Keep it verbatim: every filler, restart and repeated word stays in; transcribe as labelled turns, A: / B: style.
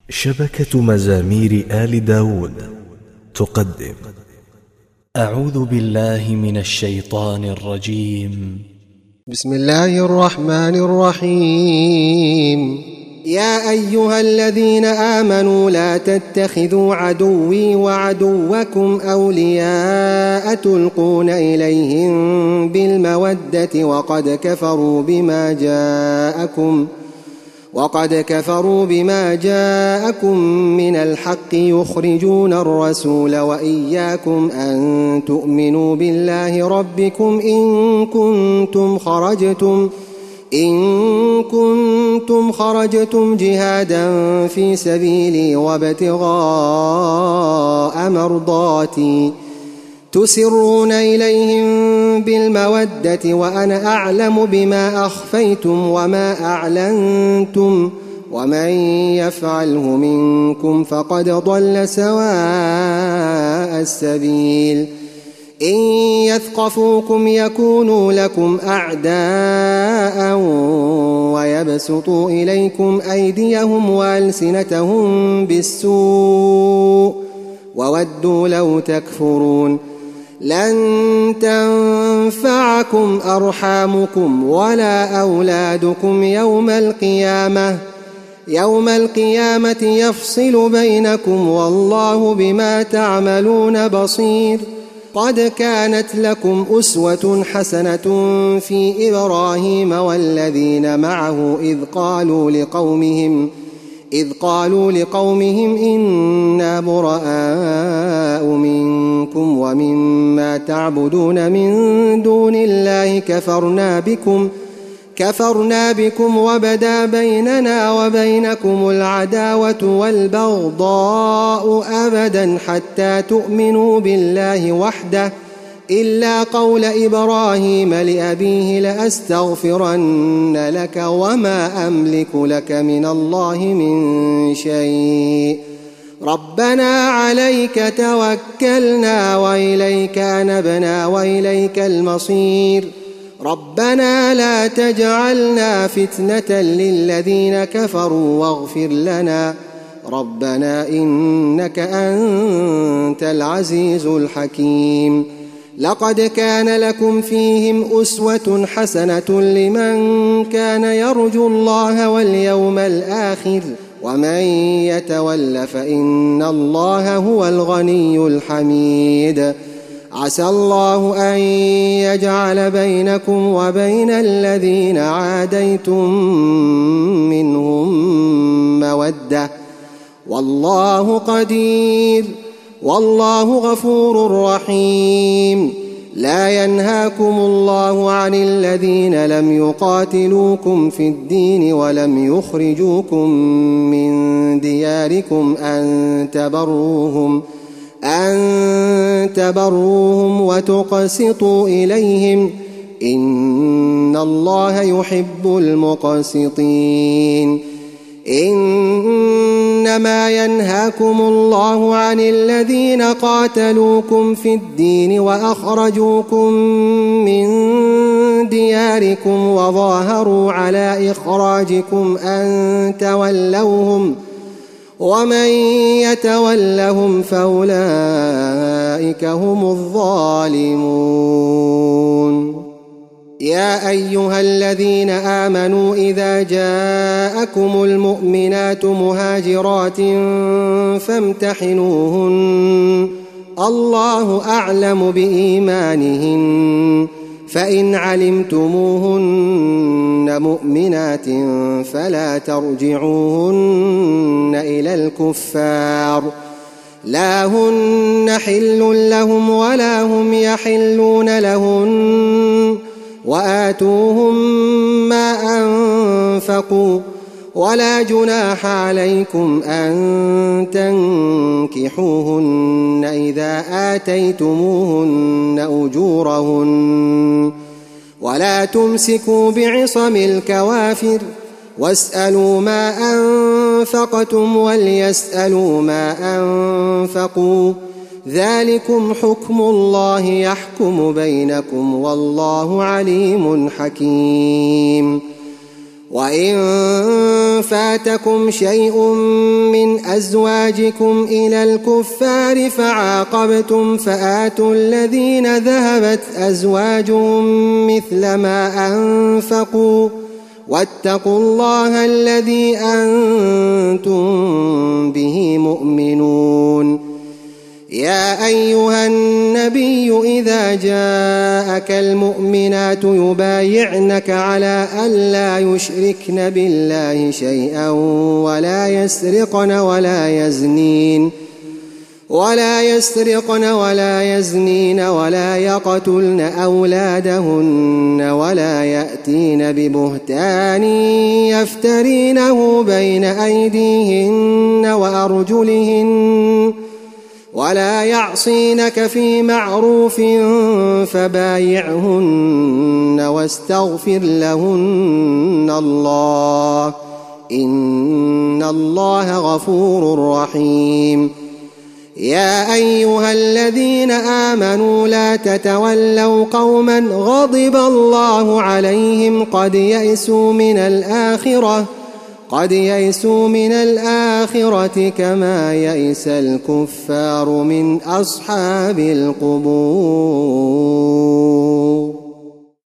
A: شبكة مزامير آل داود تقدم.
B: أعوذ بالله من الشيطان الرجيم.
C: بسم الله الرحمن الرحيم. يا أيها الذين آمنوا لا تتخذوا عدوي وعدوكم أولياء تلقون إليهم بالمودة وقد كفروا بما جاءكم وقد كفروا بما جاءكم من الحق يخرجون الرسول وإياكم أن تؤمنوا بالله ربكم إن كنتم خرجتم إن كنتم خرجتم جهادا في سبيلي وابتغاء مرضاتي تسرون إليهم بالمودة وأنا أعلم بما أخفيتم وما أعلنتم ومن يفعله منكم فقد ضل سواء السبيل. إن يثقفوكم يكونوا لكم أعداء ويبسطوا إليكم أيديهم وألسنتهم بالسوء وودوا لو تكفرون. لن تنفعكم أرحامكم ولا أولادكم يوم القيامة يوم القيامة يفصل بينكم والله بما تعملون بصير. قد كانت لكم أسوة حسنة في إبراهيم والذين معه إذ قالوا لقومهم إذ قالوا لقومهم إنا براء منكم ومما تعبدون من دون الله كفرنا بكم كفرنا بكم وبدا بيننا وبينكم العداوة والبغضاء أبدا حتى تؤمنوا بالله وحده إلا قول إبراهيم لأبيه لأستغفرن لك وما أملك لك من الله من شيء ربنا عليك توكلنا وإليك أنبنا وإليك المصير ربنا لا تجعلنا فتنة للذين كفروا واغفر لنا ربنا إنك أنت العزيز الحكيم. لقد كان لكم فيهم أسوة حسنة لمن كان يرجو الله واليوم الآخر ومن يتول فإن الله هو الغني الحميد. عسى الله أن يجعل بينكم وبين الذين عاديتم منهم مودة والله قدير والله غفور رحيم. لا ينهاكم الله عن الذين لم يقاتلوكم في الدين ولم يخرجوكم من دياركم أن تبروهم أن تبروهم وتقسطوا إليهم إن الله يحب المقسطين. إنما ينهاكم الله عن الذين قاتلوكم في الدين وأخرجوكم من دياركم وظاهروا على إخراجكم أن تولوهم ومن يتولهم فأولئك هم الظالمون. يا أيها الذين آمنوا إذا جاءكم المؤمنات مهاجرات فامتحنوهن الله أعلم بإيمانهن فإن علمتموهن مؤمنات فلا ترجعوهن إلى الكفار لا هن حل لهم ولا هم يحلون لهن وآتوهم ما أنفقوا ولا جناح عليكم أن تنكحوهن إذا آتيتموهن أجورهن ولا تمسكوا بعصم الكوافر واسألوا ما أنفقتم وليسألوا ما أنفقوا ذلكم حكم الله يحكم بينكم والله عليم حكيم. وإن فاتكم شيء من أزواجكم إلى الكفار فعاقبتم فآتوا الذين ذهبت أزواجهم مثل ما أنفقوا واتقوا الله الذي أنتم به مؤمنون. يا أيها النبي إذا جاءك المؤمنات يبايعنك على ألا يشركن بالله شيئا ولا يسرقن ولا يزنين ولا يسرقن ولا يزنين ولا يقتلن أولادهن ولا يأتين ببهتان يفترينه بين أيديهن وأرجلهن ولا يعصينك في معروف فبايعهن واستغفر لهن الله إن الله غفور رحيم. يا أيها الذين آمنوا لا تتولوا قوما غضب الله عليهم قد يئسوا من الآخرة قد يئسوا من الآخرة كما يئس الكفار من أصحاب القبور.